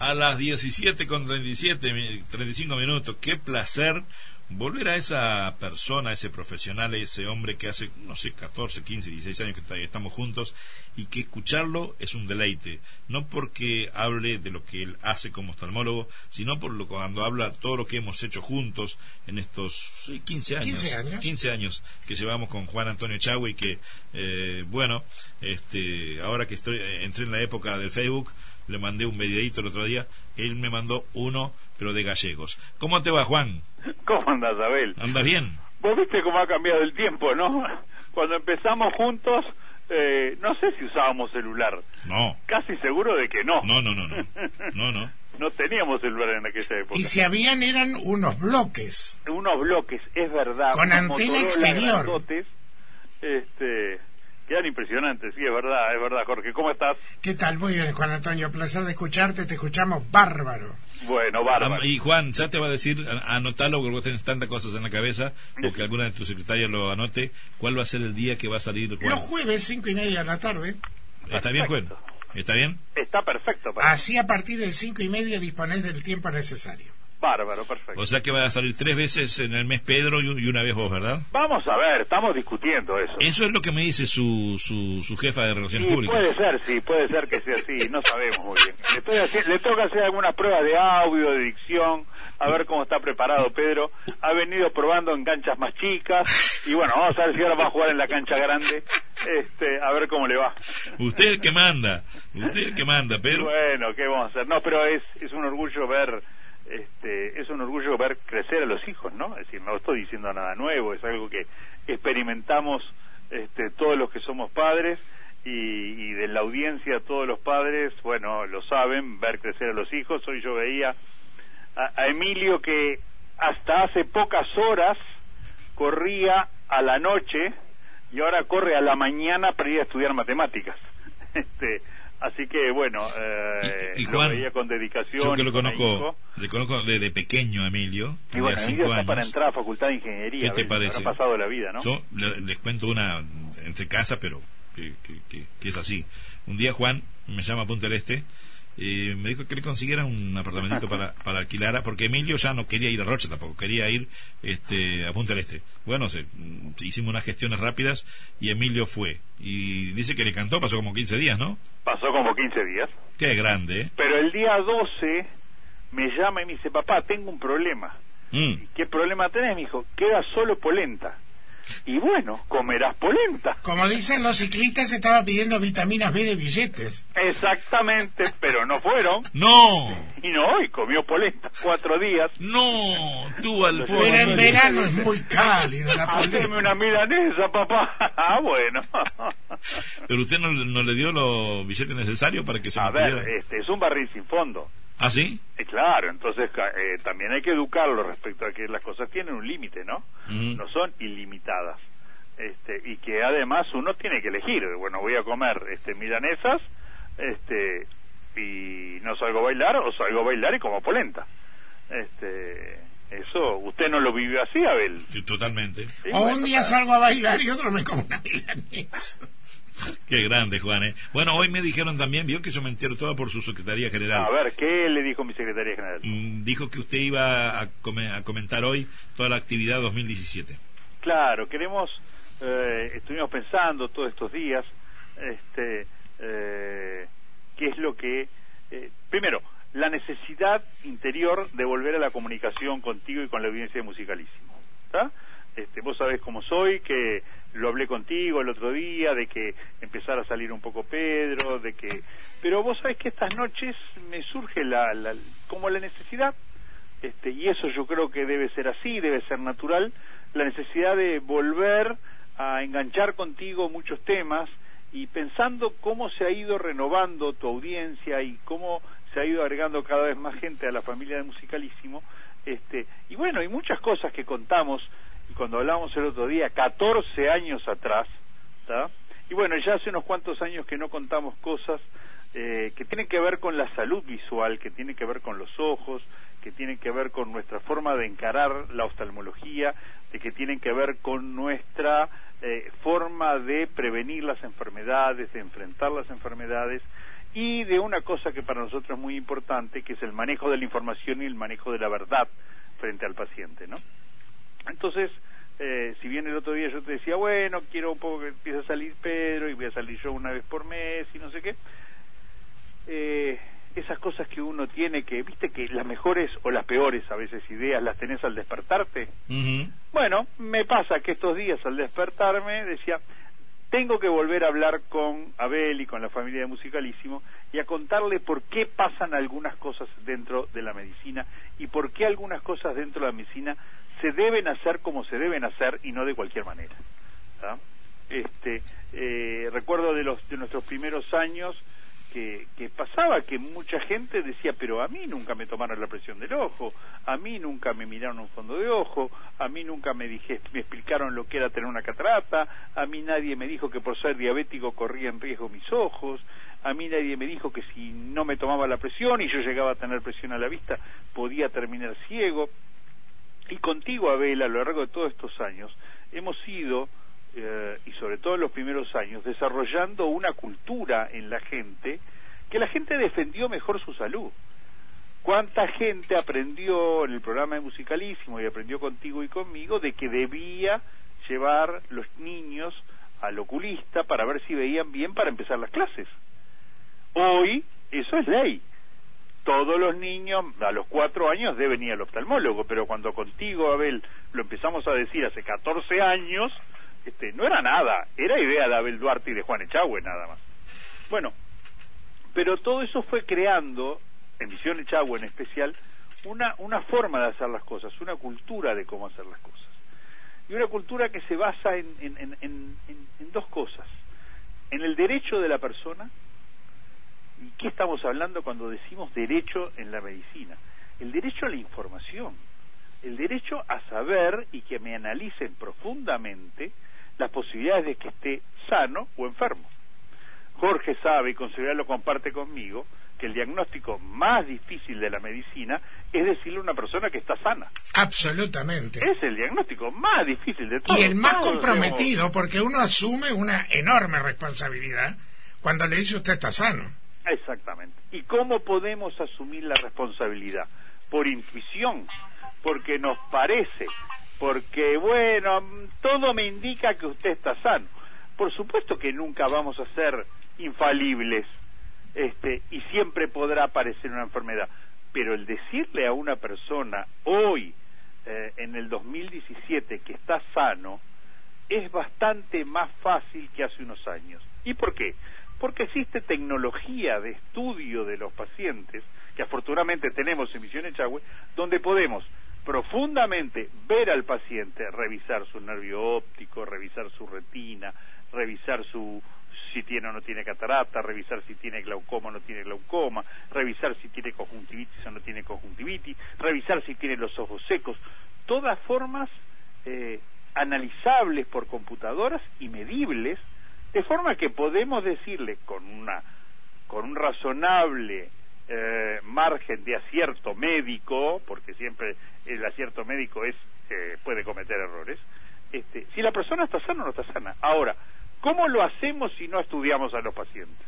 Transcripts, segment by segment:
A las 17:35 minutos. Qué placer volver a esa persona, a ese profesional, a ese hombre que hace, no sé, 14, 15, 16 años que estamos juntos, y que escucharlo es un deleite, no porque hable de lo que él hace como oftalmólogo, sino por lo cuando habla todo lo que hemos hecho juntos en estos 15 años que llevamos con Juan Antonio Echagüe, y que ahora que entré en la época del Facebook, le mandé un videíto el otro día, él me mandó uno, pero de gallegos. ¿Cómo te va, Juan? ¿Cómo andás, Abel? ¿Andas bien? Vos viste cómo ha cambiado el tiempo, ¿no? Cuando empezamos juntos, no sé si usábamos celular. No. Casi seguro de que no. No. No teníamos celular en aquella época. Y si habían, eran unos bloques. Unos bloques, es verdad. Con antena exterior. Grandotes, que eran impresionantes, sí, es verdad, Jorge. ¿Cómo estás? ¿Qué tal? Muy bien, Juan Antonio, placer de escucharte, te escuchamos bárbaro. Bueno, bárbaro. Y Juan, ya te va a decir, anotalo, porque vos tenés tantas cosas en la cabeza, o que alguna de tus secretarias lo anote, ¿cuál va a ser el día que va a salir, Juan? Los jueves, 5:30 de la tarde. ¿Está bien, Juan? ¿Está bien? Está perfecto. Así a partir de 5:30 disponés del tiempo necesario. Bárbaro, perfecto. O sea que va a salir 3 veces en el mes Pedro y una vez vos, ¿verdad? Vamos a ver, estamos discutiendo eso. Eso es lo que me dice su jefa de Relaciones Públicas. Puede ser que sea así, no sabemos muy bien. Le toca hacer algunas pruebas de audio, de dicción, a ver cómo está preparado Pedro. Ha venido probando en canchas más chicas, y bueno, vamos a ver si ahora va a jugar en la cancha grande, a ver cómo le va. Usted es el que manda, Pedro. Bueno, ¿qué vamos a hacer? No, pero es un orgullo ver... es un orgullo ver crecer a los hijos, ¿no? Es decir, no estoy diciendo nada nuevo, es algo que experimentamos todos los que somos padres, y de la audiencia todos los padres, bueno, lo saben, ver crecer a los hijos. Hoy yo veía a Emilio, que hasta hace pocas horas corría a la noche y ahora corre a la mañana para ir a estudiar matemáticas. Así que, bueno, y Juan, lo veía con dedicación. Yo que lo conozco desde pequeño, Emilio. Y bueno, Emilio está para entrar a Facultad de Ingeniería. ¿Qué te parece? Ha pasado la vida, ¿no? Yo les cuento una entre casa, pero que es así. Un día Juan me llama a Punta del Este, me dijo que le consiguiera un apartamentito para alquilar, porque Emilio ya no quería ir a Rocha tampoco, quería ir a Punta del Este. Bueno, hicimos unas gestiones rápidas y Emilio fue. Y dice que le encantó, pasó como 15 días, ¿no? Pasó como 15 días. Qué grande, ¿eh? Pero el día 12 me llama y me dice: papá, tengo un problema. ¿Qué problema tenés? Me dijo: queda solo polenta. Y bueno, comerás polenta. Como dicen los ciclistas, estaba pidiendo vitaminas B de billetes. Exactamente, pero no fueron. ¡No! Y comió polenta 4 días. ¡No! Tú al Pero en verano es muy cálido la polenta. Haceme una milanesa, papá. Bueno. Pero usted no le dio los billetes necesarios para que se mantuviera. A ver, es un barril sin fondo. ¿Ah, sí? Claro, entonces también hay que educarlo respecto a que las cosas tienen un límite, ¿no? No son ilimitadas. Y que además uno tiene que elegir. Bueno, voy a comer milanesas, y no salgo a bailar, o salgo a bailar y como polenta. Eso, ¿usted no lo vive así, Abel? Sí, totalmente. Sí, o un día salgo a bailar y otro me como una milanesa. Qué grande, Juan, ¿eh? Bueno, hoy me dijeron también, vio que yo me entero todo por su Secretaría General. A ver, ¿qué le dijo mi Secretaría General? Dijo que usted iba a comentar hoy toda la actividad 2017. Claro, estuvimos pensando todos estos días, qué es lo que... primero, la necesidad interior de volver a la comunicación contigo y con la audiencia de Musicalísimo, ¿está? Vos sabés cómo soy, que lo hablé contigo el otro día, de que empezara a salir un poco Pedro, pero vos sabés que estas noches me surge como la necesidad, y eso yo creo que debe ser así, debe ser natural, la necesidad de volver a enganchar contigo muchos temas, y pensando cómo se ha ido renovando tu audiencia y cómo se ha ido agregando cada vez más gente a la familia de Musicalísimo, y bueno, hay muchas cosas que contamos. Y cuando hablábamos el otro día, 14 años atrás, ¿tá? Y bueno, ya hace unos cuantos años que no contamos cosas que tienen que ver con la salud visual, que tienen que ver con los ojos, que tienen que ver con nuestra forma de encarar la oftalmología, que tienen que ver con nuestra forma de prevenir las enfermedades, de enfrentar las enfermedades, y de una cosa que para nosotros es muy importante, que es el manejo de la información y el manejo de la verdad frente al paciente, ¿no? Entonces, si bien el otro día yo te decía, bueno, quiero un poco que empiece a salir Pedro y voy a salir yo una vez por mes y no sé qué, esas cosas que uno tiene que, viste que las mejores o las peores a veces ideas las tenés al despertarte. Bueno, me pasa que estos días al despertarme decía, tengo que volver a hablar con Abel y con la familia de Musicalísimo y a contarle por qué pasan algunas cosas dentro de la medicina y por qué algunas cosas dentro de la medicina se deben hacer como se deben hacer y no de cualquier manera, ¿tá? Recuerdo de nuestros primeros años que pasaba que mucha gente decía, pero a mí nunca me tomaron la presión del ojo, a mí nunca me miraron un fondo de ojo, a mí nunca me explicaron lo que era tener una catarata, a mí nadie me dijo que por ser diabético corría en riesgo mis ojos, a mí nadie me dijo que si no me tomaba la presión y yo llegaba a tener presión a la vista podía terminar ciego. Y contigo, Abel, a lo largo de todos estos años hemos ido y sobre todo en los primeros años, desarrollando una cultura en la gente, que la gente defendió mejor su salud. ¿Cuánta gente aprendió en el programa de Musicalísimo y aprendió contigo y conmigo de que debía llevar los niños al oculista para ver si veían bien para empezar las clases? Hoy eso es ley. Todos los niños a los 4 años deben ir al oftalmólogo, pero cuando contigo, Abel, lo empezamos a decir hace 14 años, no era nada, era idea de Abel Duarte y de Juan Echagüe nada más. Bueno, pero todo eso fue creando, en Misión Echagüe en especial, una forma de hacer las cosas, una cultura de cómo hacer las cosas. Y una cultura que se basa en dos cosas. En el derecho de la persona. ¿Y qué estamos hablando cuando decimos derecho en la medicina? El derecho a la información, el derecho a saber y que me analicen profundamente las posibilidades de que esté sano o enfermo. Jorge sabe, y con seguridad lo comparte conmigo, que el diagnóstico más difícil de la medicina es decirle a una persona que está sana. Absolutamente. Es el diagnóstico más difícil de todos. Y el más comprometido, porque uno asume una enorme responsabilidad cuando le dice usted está sano. Exactamente. ¿Y cómo podemos asumir la responsabilidad? Por intuición, porque nos parece, porque, bueno, todo me indica que usted está sano. Por supuesto que nunca vamos a ser infalibles, y siempre podrá aparecer una enfermedad, pero el decirle a una persona hoy, en el 2017, que está sano, es bastante más fácil que hace unos años. ¿Y por qué? Porque existe tecnología de estudio de los pacientes, que afortunadamente tenemos en Misión Echagüe, donde podemos profundamente ver al paciente, revisar su nervio óptico, revisar su retina, revisar si tiene o no tiene catarata, revisar si tiene glaucoma o no tiene glaucoma, revisar si tiene conjuntivitis o no tiene conjuntivitis, revisar si tiene los ojos secos, todas formas analizables por computadoras y medibles, de forma que podemos decirle con un razonable margen de acierto médico, porque siempre el acierto médico puede cometer errores, si la persona está sana o no está sana. Ahora, ¿cómo lo hacemos si no estudiamos a los pacientes?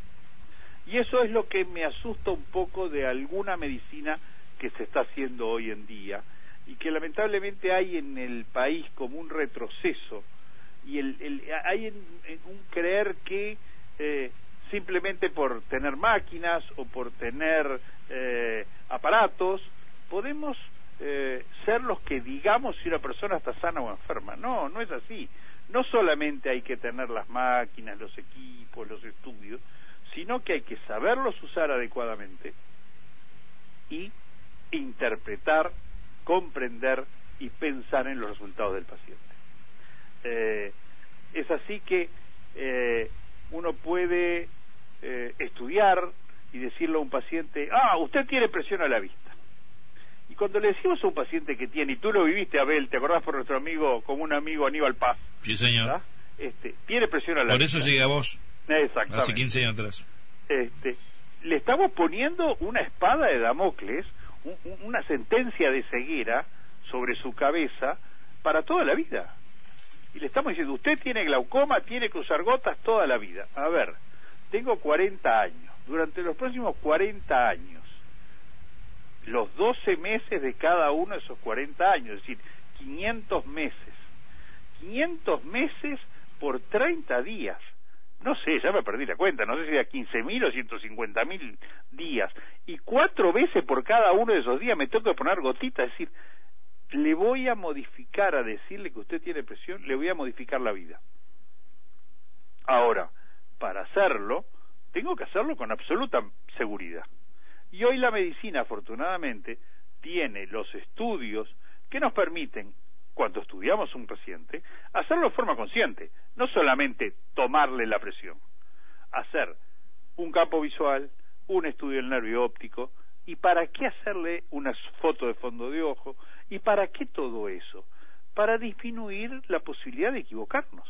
Y eso es lo que me asusta un poco de alguna medicina que se está haciendo hoy en día y que lamentablemente hay en el país como un retroceso y hay en un creer que simplemente por tener máquinas o por tener aparatos podemos ser los que digamos si una persona está sana o enferma. No, no es así. No solamente hay que tener las máquinas, los equipos, los estudios, sino que hay que saberlos usar adecuadamente y interpretar, comprender y pensar en los resultados del paciente. Es así que uno puede estudiar y decirle a un paciente, usted tiene presión a la vista. Y cuando le decimos a un paciente que tiene, y tú lo viviste, Abel, ¿te acordás por nuestro amigo, como un amigo Aníbal Paz? Sí, señor. ¿Verdad? Tiene presión a la vista. Por eso llegué a vos. Exactamente. Hace 15 años atrás. Le estamos poniendo una espada de Damocles, una sentencia de ceguera sobre su cabeza para toda la vida. Y le estamos diciendo, usted tiene glaucoma, tiene que usar gotas toda la vida. A ver, tengo 40 años. durante los próximos 40 años, los 12 meses de cada uno de esos 40 años, es decir, 500 meses. 500 meses por 30 días. No sé, ya me perdí la cuenta, no sé si era 15.000 o 150.000 días. Y 4 veces por cada uno de esos días me tengo que poner gotitas, es decir, le voy a modificar, a decirle que usted tiene presión, le voy a modificar la vida. Ahora, para hacerlo, tengo que hacerlo con absoluta seguridad. Y hoy la medicina, afortunadamente, tiene los estudios que nos permiten, cuando estudiamos un paciente, hacerlo de forma consciente, no solamente tomarle la presión, hacer un campo visual, un estudio del nervio óptico, y para qué hacerle una foto de fondo de ojo, y para qué todo eso, para disminuir la posibilidad de equivocarnos.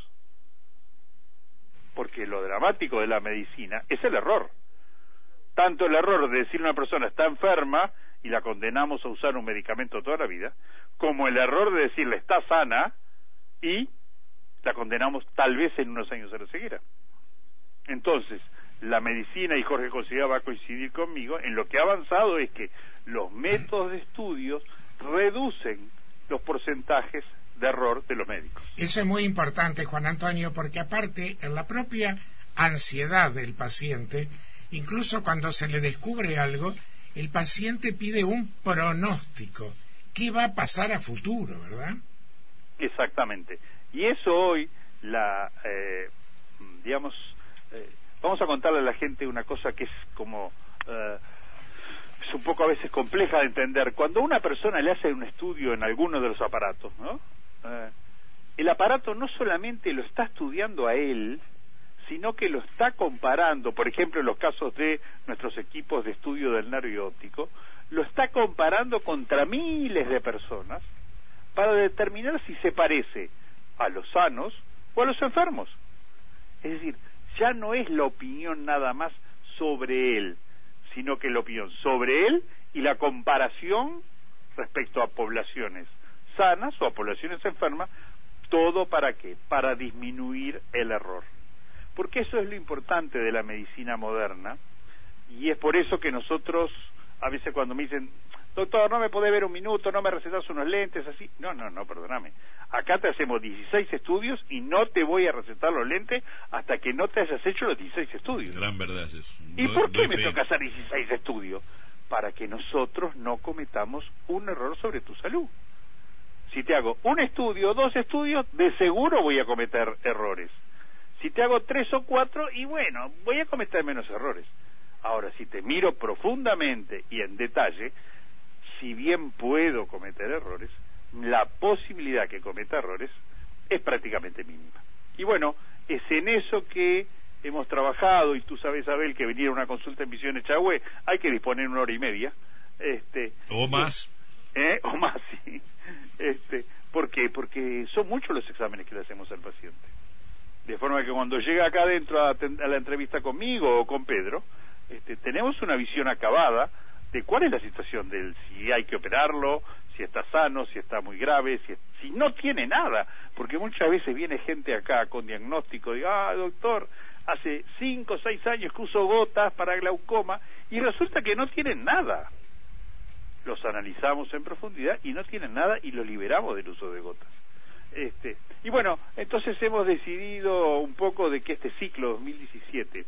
Porque lo dramático de la medicina es el error. Tanto el error de decir una persona está enferma y la condenamos a usar un medicamento toda la vida, como el error de decirle está sana y la condenamos tal vez en unos años a la ceguera. Entonces, la medicina, y Jorge Considera va a coincidir conmigo, en lo que ha avanzado es que los métodos de estudios reducen los porcentajes de error de los médicos. Eso es muy importante, Juan Antonio, porque aparte, en la propia ansiedad del paciente, incluso cuando se le descubre algo, el paciente pide un pronóstico. ¿Qué va a pasar a futuro, verdad? Exactamente. Y eso hoy, vamos a contarle a la gente una cosa que es como... es un poco a veces compleja de entender. Cuando una persona le hace un estudio en alguno de los aparatos, ¿no? El aparato no solamente lo está estudiando a él, sino que lo está comparando, por ejemplo, en los casos de nuestros equipos de estudio del nervio óptico, lo está comparando contra miles de personas para determinar si se parece a los sanos o a los enfermos. Es decir, ya no es la opinión nada más sobre él, sino que la opinión sobre él y la comparación respecto a poblaciones sanas o a poblaciones enfermas, todo ¿para qué? Para disminuir el error. Porque eso es lo importante de la medicina moderna, y es por eso que nosotros, a veces cuando me dicen, doctor, no me podés ver un minuto, no me recetas unos lentes, así, no, perdóname, acá te hacemos 16 estudios y no te voy a recetar los lentes hasta que no te hayas hecho los 16 estudios. Gran verdad es eso. ¿Y por qué me toca hacer 16 estudios? Para que nosotros no cometamos un error sobre tu salud. Si te hago un estudio, 2 estudios, de seguro voy a cometer errores. Si te hago 3 o 4, y bueno, voy a cometer menos errores. Ahora, si te miro profundamente y en detalle, si bien puedo cometer errores, la posibilidad que cometa errores es prácticamente mínima. Y bueno, es en eso que hemos trabajado, y tú sabes, Abel, que venir a una consulta en Visión Echagüe hay que disponer 1 hora y media. O más. O más, sí. ¿Por qué? Porque son muchos los exámenes que le hacemos al paciente. De forma que cuando llega acá adentro a la entrevista conmigo o con Pedro, tenemos una visión acabada de cuál es la situación de él, si hay que operarlo, si está sano, si está muy grave, si no tiene nada, porque muchas veces viene gente acá con diagnóstico de, doctor, hace 5 o 6 años que uso gotas para glaucoma, y resulta que no tienen nada. Los analizamos en profundidad y no tienen nada y los liberamos del uso de gotas. Y bueno, entonces hemos decidido un poco de que este ciclo 2017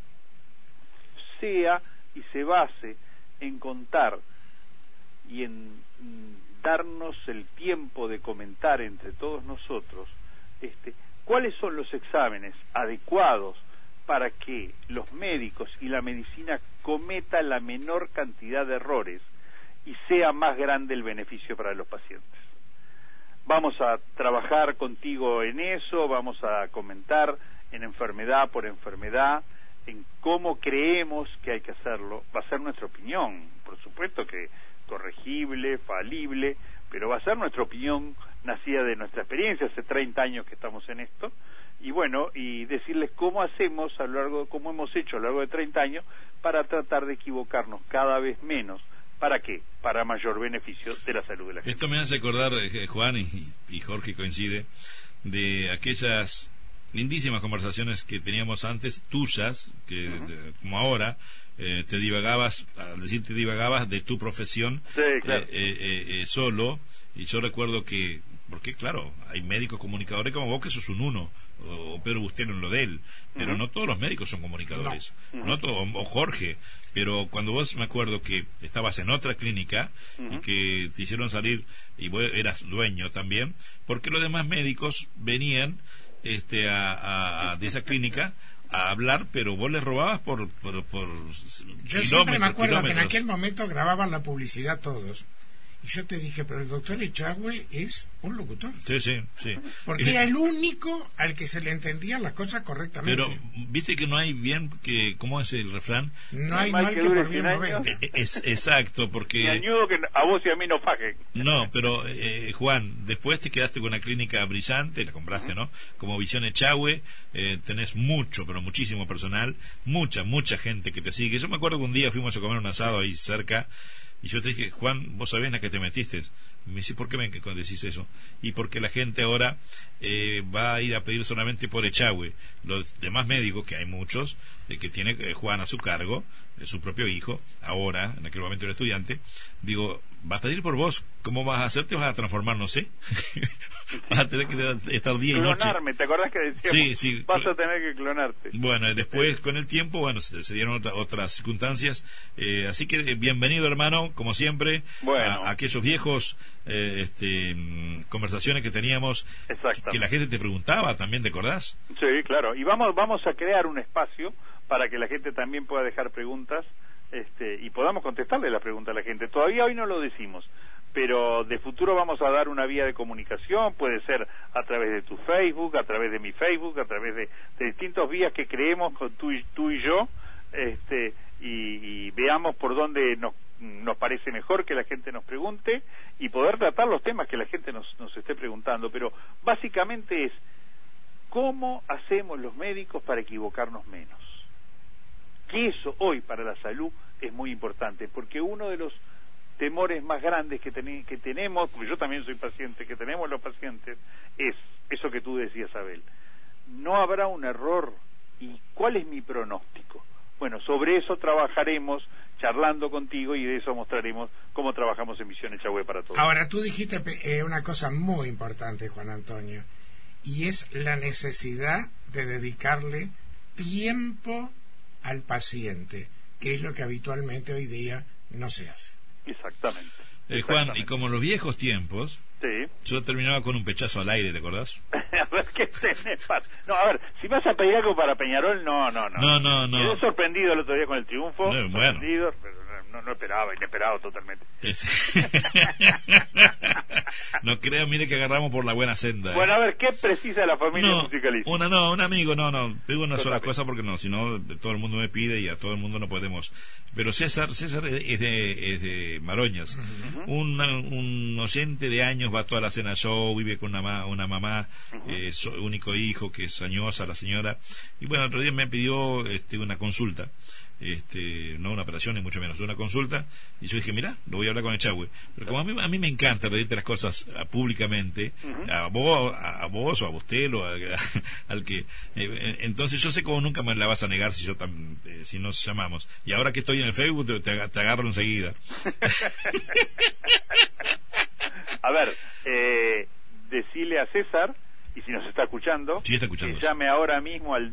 sea y se base en contar y en darnos el tiempo de comentar entre todos nosotros cuáles son los exámenes adecuados para que los médicos y la medicina cometa la menor cantidad de errores y sea más grande el beneficio para los pacientes. Vamos a trabajar contigo en eso, vamos a comentar en enfermedad por enfermedad, en cómo creemos que hay que hacerlo. Va a ser nuestra opinión, por supuesto que corregible, falible, pero va a ser nuestra opinión nacida de nuestra experiencia, hace 30 años que estamos en esto, y bueno, y decirles cómo hacemos cómo hemos hecho a lo largo de 30 años para tratar de equivocarnos cada vez menos. ¿Para qué? Para mayor beneficio de la salud de la gente. Esto me hace acordar, Juan, y Jorge coincide, de aquellas lindísimas conversaciones que teníamos antes, tuyas, que como ahora, te divagabas, al decir te divagabas de tu profesión, Sí, claro. Solo, y yo recuerdo que, porque claro, hay médicos comunicadores como vos que sos un uno, o Pedro Bustelo en lo de él, pero no todos los médicos son comunicadores, no todo, o Jorge, pero cuando vos, me acuerdo que estabas en otra clínica y que te hicieron salir, y vos eras dueño también, porque los demás médicos venían de esa clínica a hablar, pero vos les robabas por Yo siempre me acuerdo que en aquel momento grababan la publicidad todos. Y yo te dije, pero el doctor Echagüe es un locutor. Sí. Porque era el único al que se le entendían las cosas correctamente. Pero, viste que no hay bien que... ¿Cómo es el refrán? No hay mal que por bien no venga. Exacto, porque... Ni añudo que a vos y a mí no fajen. No, pero, Juan, después te quedaste con una clínica brillante, la compraste, ¿no? Como Visión Echagüe, tenés mucho, pero muchísimo personal, mucha gente que te sigue. Yo me acuerdo que un día fuimos a comer un asado ahí cerca, y yo te dije, Juan, ¿vos sabés en la que te metiste? Me dice, ¿por qué me decís eso? Y porque la gente ahora va a ir a pedir solamente por Echagüe. Los demás médicos, que hay muchos, que tiene Juan a su cargo, su propio hijo, ahora, en aquel momento era estudiante, digo, va a pedir por vos, ¿cómo vas a hacer? Te vas a transformar, no sé. Vas a tener que estar día y noche. Clonarme, ¿te acordás que decíamos? Sí. Vas a tener que clonarte. Bueno, después con el tiempo, bueno, se dieron otras circunstancias, así que bienvenido, hermano, como siempre, bueno, a aquellos viejos conversaciones que teníamos, que la gente te preguntaba también, ¿te acordás? Sí, claro, y vamos a crear un espacio para que la gente también pueda dejar preguntas y podamos contestarle la pregunta a la gente. Todavía hoy no lo decimos, pero de futuro vamos a dar una vía de comunicación, puede ser a través de tu Facebook, a través de mi Facebook, a través de distintos vías que creemos con tú y yo, y veamos por dónde nos parece mejor que la gente nos pregunte y poder tratar los temas que la gente nos esté preguntando. Pero básicamente es ¿cómo hacemos los médicos para equivocarnos menos? Que eso hoy para la salud es muy importante, porque uno de los temores más grandes que tenemos, porque yo también soy paciente, que tenemos los pacientes, es eso que tú decías, Abel. No habrá un error, ¿y cuál es mi pronóstico? Bueno, sobre eso trabajaremos charlando contigo y de eso mostraremos cómo trabajamos en Visión Echagüe para todos. Ahora, tú dijiste una cosa muy importante, Juan Antonio, y es la necesidad de dedicarle tiempo al paciente, que es lo que habitualmente hoy día no se hace. Exactamente. Juan, y como en los viejos tiempos, sí, yo terminaba con un pechazo al aire, ¿te acordás? A ver, ¿qué tenés? No, a ver, si vas a pedir algo para Peñarol, no. No. Quedé sorprendido el otro día con el triunfo, bueno. sorprendido, pero no esperaba, inesperado totalmente. No creo, mire que agarramos por la buena senda. Bueno, a ver, ¿qué precisa la familia musicalista? Un amigo, digo una sola cosa porque si no, todo el mundo me pide y a todo el mundo no podemos. Pero César es de Maroñas. Un oyente de años va a toda la cena show, vive con una mamá, único hijo, que es añosa la señora. Y bueno, el otro día me pidió una consulta. No una operación ni mucho menos, una consulta, y yo dije, mira, lo voy a hablar con Echagüe, pero como a mí me encanta pedirte las cosas públicamente, a vos o a Bustelo, al que entonces yo sé cómo nunca me la vas a negar si nos llamamos, y ahora que estoy en el Facebook te agarro enseguida. A ver, decile a César, y si nos está escuchando, sí, está escuchando, que llame ahora mismo al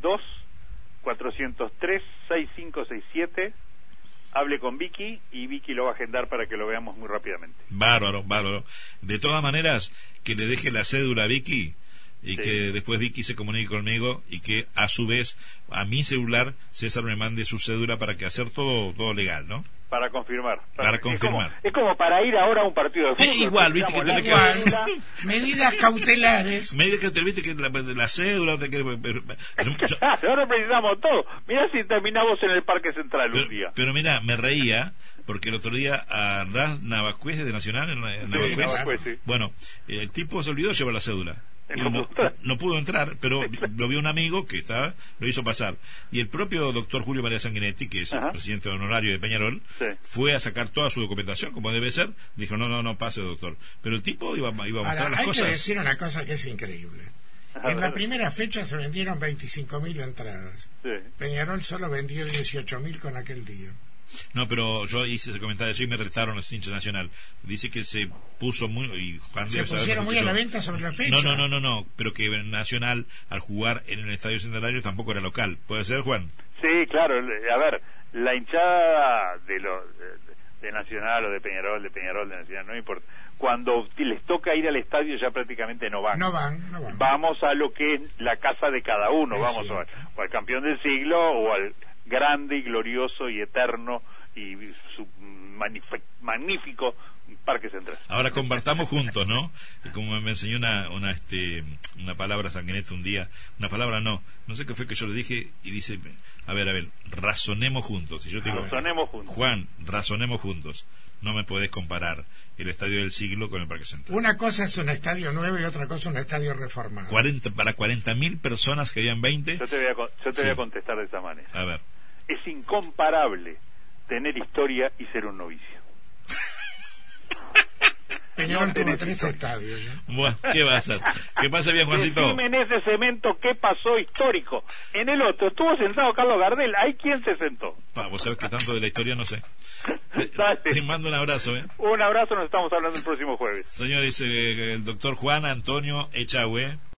2-403-6567, hable con Vicky y Vicky lo va a agendar para que lo veamos muy rápidamente. Bárbaro. De todas maneras, que le deje la cédula a Vicky y que después Vicky se comunique conmigo y que a su vez a mi celular César me mande su cédula para que hacer todo legal, ¿no? Para confirmar. Es como para ir ahora a un partido de fútbol. Igual, viste que tenés que... Medidas cautelares. Viste que la cédula... Ahora precisamos todo. Mirá si terminamos en el Parque Central un día. Pero mira, me reía porque el otro día a Ras Navacuez de Nacional, Navacuez, sí. Bueno, el tipo se olvidó de llevar la cédula. No pudo entrar, pero lo vio un amigo que lo hizo pasar. Y el propio doctor Julio María Sanguinetti, que es el presidente honorario de Peñarol, fue a sacar toda su documentación, como debe ser. Dijo, no pase, doctor. Pero el tipo iba a mostrar las cosas. Hay que decir una cosa que es increíble. En la primera fecha se vendieron 25.000 entradas. Sí. Peñarol solo vendió 18.000 con aquel día. No, pero yo hice ese comentario allí y me retaron los hinchas Nacional. Dice que se puso muy... Y Juan Se debe saber pusieron porque muy a yo- la venta sobre la fecha. No, pero que Nacional, al jugar en el Estadio Centenario, tampoco era local. ¿Puede ser, Juan? Sí, claro. A ver, la hinchada de Nacional o de Peñarol, de Nacional, no importa. Cuando les toca ir al estadio ya prácticamente no van. No van. Vamos a lo que es la casa de cada uno. Es Vamos cierto. o al campeón del siglo o al grande y glorioso y eterno y su magnífico Parque Central. Ahora compartamos juntos, ¿no? Como me enseñó una palabra Sanguinetti un día, una palabra no sé qué fue que yo le dije, y dice, a ver, razonemos juntos. Y yo te digo, Razonemos juntos. Juan, razonemos juntos. No me podés comparar el Estadio del Siglo con el Parque Central. Una cosa es un estadio nuevo y otra cosa un estadio reformado. Para 40.000 personas que habían 20. Yo te Sí. voy a contestar de esa manera. A ver. Es incomparable tener historia y ser un novicio. Peñarol No tuvo tenés 3 historia. estadios. ¿no? Bueno, ¿qué va a hacer? ¿Qué pasa bien, Juancito? Decime en ese cemento qué pasó histórico. En el otro estuvo sentado Carlos Gardel. ¿Ahí quién se sentó? Vos sabés que tanto de la historia no sé. Dale. Te mando un abrazo, ¿eh? Un abrazo, nos estamos hablando el próximo jueves. Señor, dice el doctor Juan Antonio Echagüe.